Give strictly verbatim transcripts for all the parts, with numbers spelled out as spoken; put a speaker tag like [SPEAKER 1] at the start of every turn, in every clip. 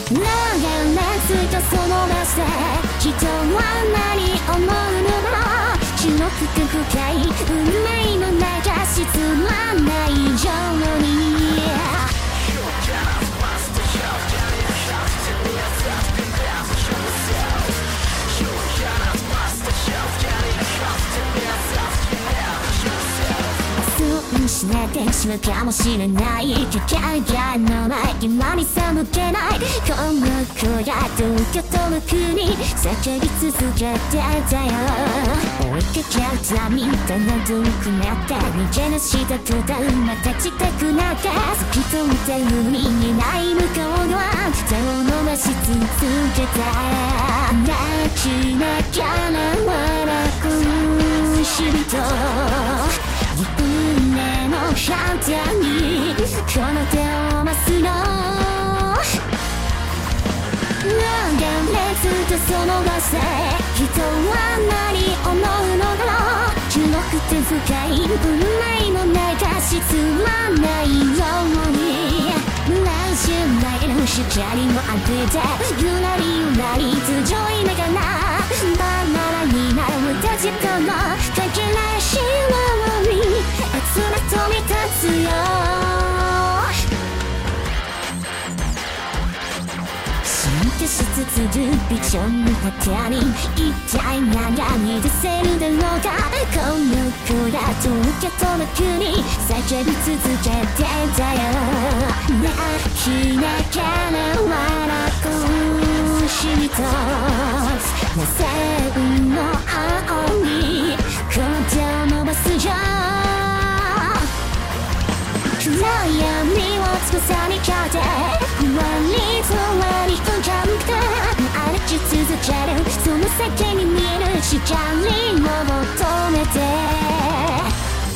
[SPEAKER 1] 流れ着いたその場所で人は何思うのだろう白くて深い運命の中質はないように失ってしまうかもしれない機会がのない今にさ向けないこの子が東京との国叫び続けてたよ追いかけるたみたな遠くなって逃げ出した途端また近くなって透き通った海にない向こう側手を伸ばし続けた泣きながら笑う人胸の反対にこの手を回すの流れ着いたその場所人は何思うのだろう広くて深い運命の中質はないように来週ないの光も当ててゆらりゆらり頭上いながらバナナになる立ちとのかけないし熱が飛び立つよ進化しつつるビジョンの果てに一体何が見出せるだろうかこの子が東京との国叫び続けてたよ泣きながら笑う人なぜ運の青にこの手を伸ばすよ暗闇を翼に変えてふわりふわり浮かんで歩き続けるその先に見える光を求めて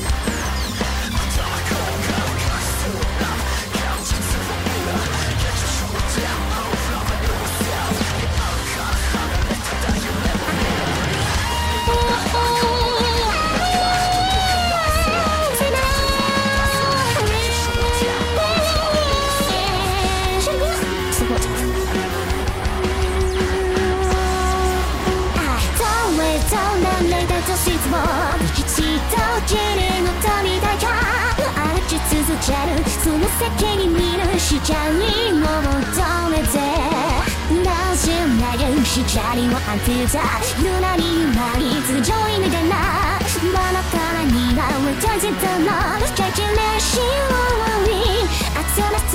[SPEAKER 1] 質問生きちと綺麗の旅だから歩き続けるその先に見る光を求めてなじんない光を当てたゆらりゆらり頭上いながらバラバラになる大人のかけらしをに熱々